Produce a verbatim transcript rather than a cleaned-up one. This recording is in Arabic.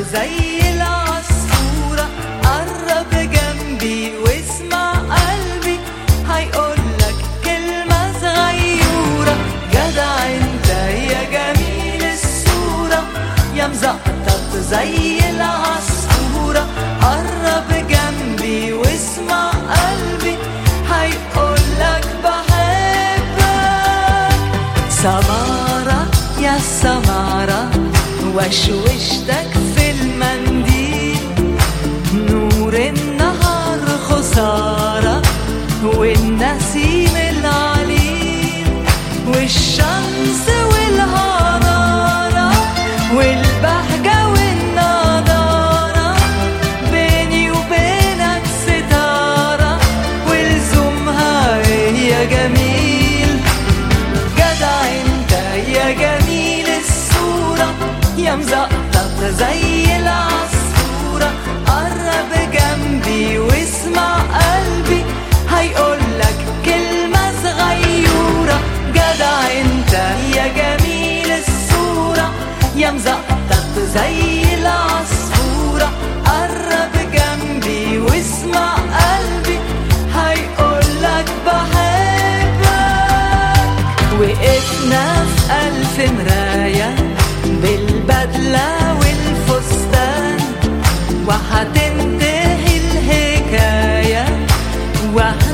زي العصفورة. قرب جنبي واسمع قلبي هيقولك كلمة صغيرة. جدع انت يا جميل الصورة يا مزقطط زي العصفورة. قرب جنبي واسمع قلبي هيقولك بحبك. سمارة يا سمارة وشوشتك في المنديل. نور النهار خسارة والنسيم العليل والشمس والحرارة والبهجة والنضارة. بيني وبينك ستارة والزومها يا جميل. جدع انت يا جميل الصورة يا مزقطط زي العصفورة. قرب جنبي واسمع قلبي هيقولك كلمة صغيرة. جدع انت يا جميل الصورة يا مزقطط زي العصفورة. قرب جنبي واسمع قلبي هيقولك بحبك. وقفنا في ألف مراية بالبدلة والفستان وهتنتهي الحكاية.